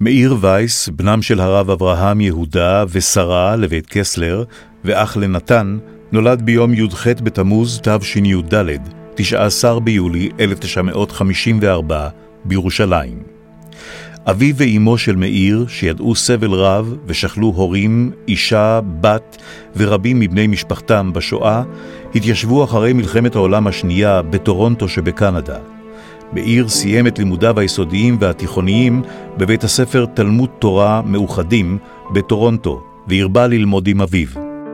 מאיר וייס, בנם של הרב אברהם יהודה ושרה לבית קסלר, ואח לנתן, נולד ביום י"ח בתמוז תשי"ד, 19 ביולי 1954, בירושלים. אביו ואימו של מאיר, שידעו סבל רב ושכלו הורים, אישה, בת ורבים מבני משפחתם בשואה, התיישבו אחרי מלחמת העולם השנייה בטורונטו שבקנדה. מאיר סיים את לימודיו היסודיים והתיכוניים בבית הספר תלמוד תורה מאוחדים בטורונטו, והרבה ללמוד עם אביו.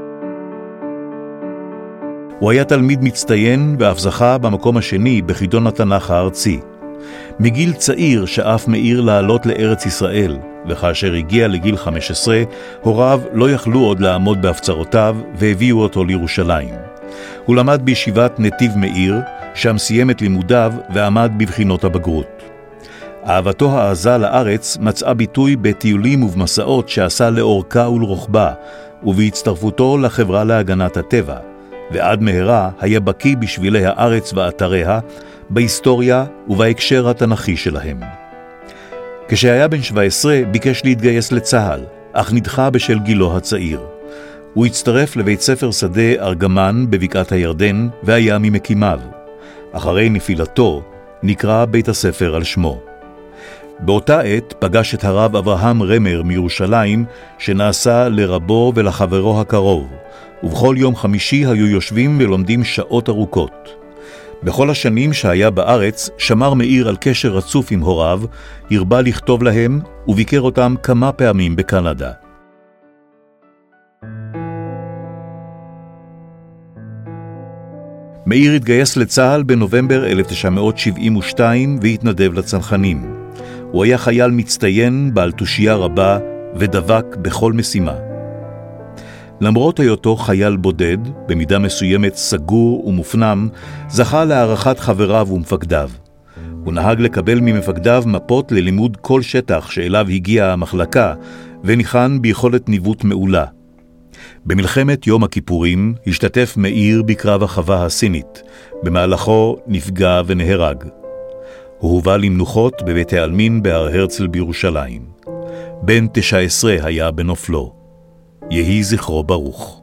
הוא היה תלמיד מצטיין ואף זכה במקום השני בחידון התנ"ך הארצי. מגיל צעיר שאף מאיר לעלות לארץ ישראל, וכאשר הגיע לגיל 15, הוריו לא יכלו עוד לעמוד בהפצרותיו והביאו אותו לירושלים. הוא למד בישיבת נתיב מאיר, שם סיים את לימודיו ועמד בבחינות הבגרות. אהבתו העזה לארץ מצאה ביטוי בטיולים ובמסעות שעשה לאורכה ולרוחבה, ובהצטרפותו לחברה להגנת הטבע, ועד מהרה היה בקיא בשבילי הארץ ואתריה, בהיסטוריה ובהקשר התנ"כי שלהם. כשהיה בן 17 ביקש להתגייס לצה"ל, אך נדחה בשל גילו הצעיר. הוא הצטרף לבית ספר שדה ארגמן בבקעת הירדן והיה ממקימיו. אחרי נפילתו נקרא בית הספר על שמו. באותה עת פגש את הרב אברהם רמר מירושלים, שנעשה לרבו ולחברו הקרוב, ובכל יום חמישי היו יושבים ולומדים שעות ארוכות. בכל השנים שהיה בארץ שמר מאיר על קשר רצוף עם הוריו, הרבה לכתוב להם וביקר אותם כמה פעמים בקנדה. מאיר התגייס לצה"ל בנובמבר 1972 והתנדב לצנחנים. הוא היה חייל מצטיין בעל תושייה רבה ודבק בכל משימה. למרות היותו חייל בודד, במידה מסוימת סגור ומופנם, זכה להערכת חבריו ומפקדיו. הוא נהג לקבל ממפקדיו מפות ללימוד כל שטח שאליו הגיעה המחלקה, וניחן ביכולת ניווט מעולה. במלחמת יום הכיפורים השתתף מאיר בקרב החווה הסינית, במהלכו נפגע ונהרג. הוא הובא למנוחות בבית העלמין בהר הרצל בירושלים. בן 19 היה בנופלו. יהי זכרו ברוך.